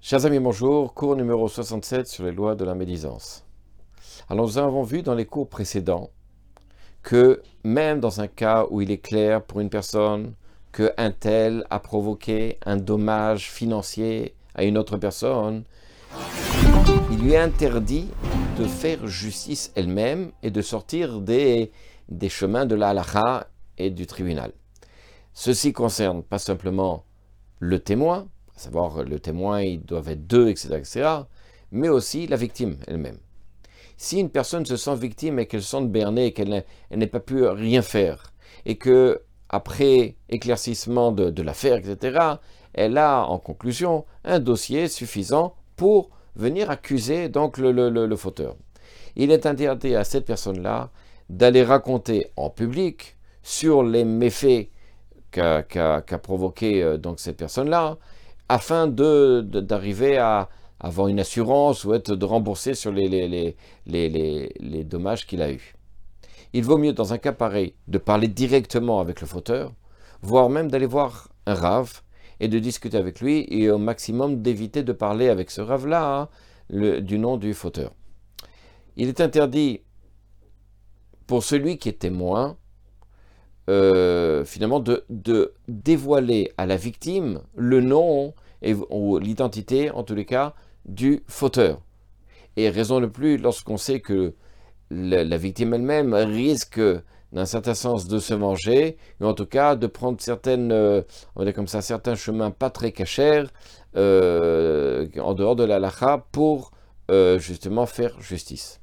Chers amis, bonjour, cours numéro 67 sur les lois de la médisance. Alors nous avons vu dans les cours précédents que même dans un cas où il est clair pour une personne qu'un tel a provoqué un dommage financier à une autre personne, il lui est interdit de faire justice elle-même et de sortir des chemins de la halakha et du tribunal. Ceci concerne pas simplement le témoin, à savoir le témoin, ils doivent être deux, etc., mais aussi la victime elle-même. Si une personne se sent victime et qu'elle se sente bernée et qu'elle n'ait pas pu rien faire, et que après éclaircissement de l'affaire, etc., elle a en conclusion un dossier suffisant pour venir accuser donc le fauteur. Il est interdit à cette personne-là d'aller raconter en public sur les méfaits qu'a provoqué donc cette personne-là, afin d'arriver à avoir une assurance ou de rembourser sur les dommages qu'il a eus. Il vaut mieux, dans un cas pareil, de parler directement avec le fauteur, voire même d'aller voir un rave et de discuter avec lui, et au maximum d'éviter de parler avec ce rave-là du nom du fauteur. Il est interdit pour celui qui est témoin, finalement, de dévoiler à la victime le nom ou l'identité, en tous les cas, du fauteur. Et raison de plus, lorsqu'on sait que la victime elle-même risque, d'un certain sens, de se venger, ou en tout cas de prendre on va dire comme ça, certains chemins pas très cachers, en dehors de la halakha, pour justement faire justice.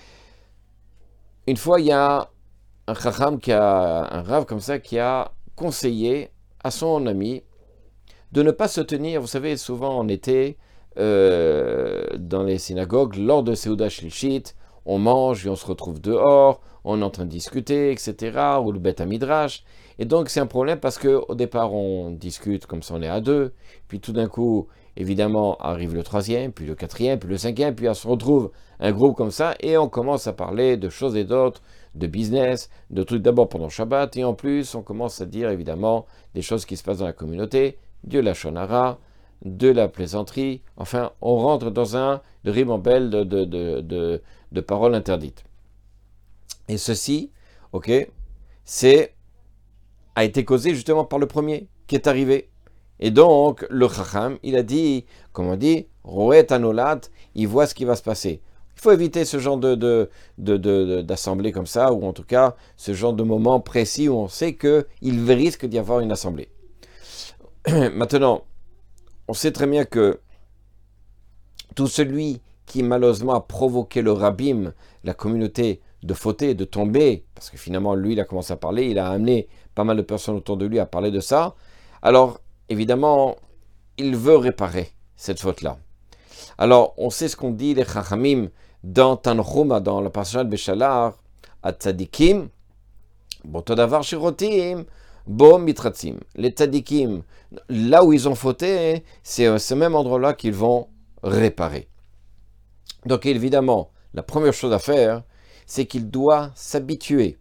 Une fois, il y a un chacham, un rave comme ça, qui a conseillé à son ami de ne pas se tenir, vous savez, souvent en été, dans les synagogues, lors de Seuda Shlishit, on mange et on se retrouve dehors, on est en train de discuter, etc., ou le Beth Midrash. Et donc c'est un problème parce qu'au départ on discute comme ça, on est à deux, puis tout d'un coup, évidemment, arrive le troisième, puis le quatrième, puis le cinquième, puis on se retrouve un groupe comme ça, et on commence à parler de choses et d'autres, de business, de trucs d'abord pendant Shabbat, et en plus on commence à dire évidemment des choses qui se passent dans la communauté, de la shonara, de la plaisanterie, enfin on rentre dans un ribambelle de paroles interdites. Et ceci, ok, a été causé justement par le premier qui est arrivé. Et donc le chacham, il a dit, comme on dit, roet anolat, il voit ce qui va se passer. Il faut éviter ce genre d'assemblée comme ça, ou en tout cas ce genre de moment précis où on sait qu'il risque d'y avoir une assemblée. Maintenant, on sait très bien que tout celui qui malheureusement a provoqué le rabbim, la communauté, de fauter, de tomber, parce que finalement lui il a commencé à parler, il a amené pas mal de personnes autour de lui à parler de ça, alors évidemment il veut réparer cette faute-là. Alors on sait ce qu'on dit les chachamim dans Tanchuma, dans le passage de Béchalar, à tzadikim, botodavar shirotim, bo mitratzim. Les tzadikim, là où ils ont fauté, c'est ce même endroit-là qu'ils vont réparer. Donc évidemment, la première chose à faire, c'est qu'il doit s'habituer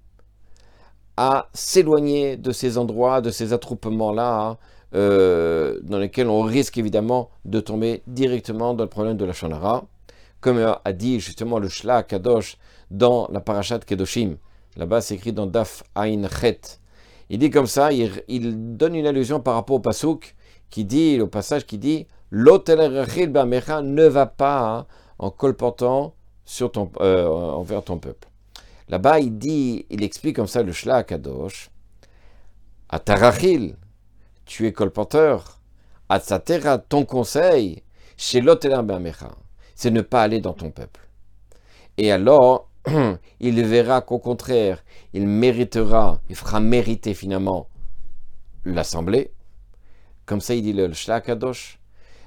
à s'éloigner de ces endroits, de ces attroupements-là, dans lesquels on risque évidemment de tomber directement dans le problème de la shonara, comme a dit justement le Shla Kadosh dans la Parashat Kedoshim. Là-bas, c'est écrit dans Daf Ain Chet. Il dit comme ça, il donne une allusion par rapport au pasuk qui dit, le passage qui dit, l'otel rachil b'amecha, ne va pas en colportant envers ton peuple. Là-bas, il explique comme ça le Shla Kadosh, Atarachil, tu es colporteur, Atzatera, ton conseil, chez l'otel b'amecha, c'est ne pas aller dans ton peuple. Et alors, il verra qu'au contraire, il fera mériter finalement l'assemblée. Comme ça, il dit le Shla Kadosh.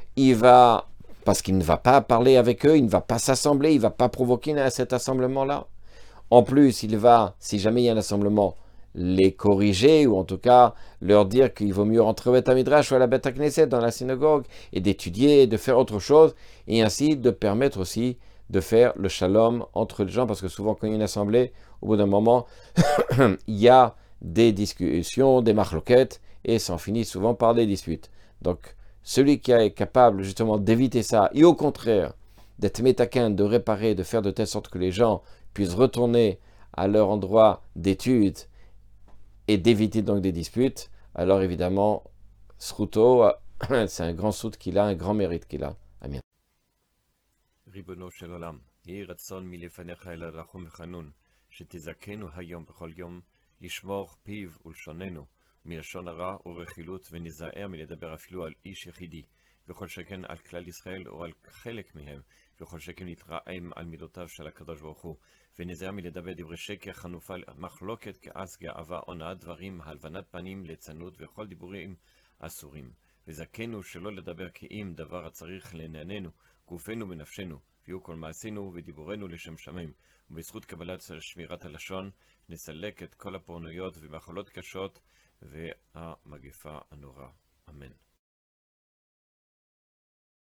Parce qu'il ne va pas parler avec eux, il ne va pas s'assembler, il ne va pas provoquer cet assemblement-là. En plus, il va, si jamais il y a un assemblement, les corriger, ou en tout cas leur dire qu'il vaut mieux rentrer au Beth Midrash ou à la Beth Knesset, dans la synagogue, et d'étudier, de faire autre chose, et ainsi de permettre aussi de faire le shalom entre les gens, parce que souvent quand il y a une assemblée, au bout d'un moment, il y a des discussions, des marloquettes, et ça en finit souvent par des disputes. Donc celui qui est capable justement d'éviter ça, et au contraire, d'être métaquin, de réparer, de faire de telle sorte que les gens puissent retourner à leur endroit d'étude et d'éviter donc des disputes, alors évidemment, Sruto, c'est un grand soute qu'il a, un grand mérite qu'il a. Amen. ריבונו של עולם, יהי רצון מלפניך אל הרחום וחנון, שתזכנו היום בכל יום, לשמור פיו ולשוננו, מלשון הרע ורכילות, וניזהר מלדבר אפילו על איש יחידי, וכל שכן על כלל ישראל או על חלק מהם, וכל שכן נתרעם על מילותיו של הקדוש ברוך הוא, וניזהר מלדבר דברי שקר, חנופה, מחלוקת, כעס, גאווה, הונאת דברים, הלבנת פנים, ליצנות וכל דיבורים אסורים. וזכנו שלא לדבר כאם דבר הצריך לענייננו, גופנו ונפשנו, ויהיו כל מעשינו ודיבורנו לשם שמיים, ובזכות קבלת שמירת הלשון נסלק את כל הפורנויות ומחלות קשות והמגפה הנורא. אמן.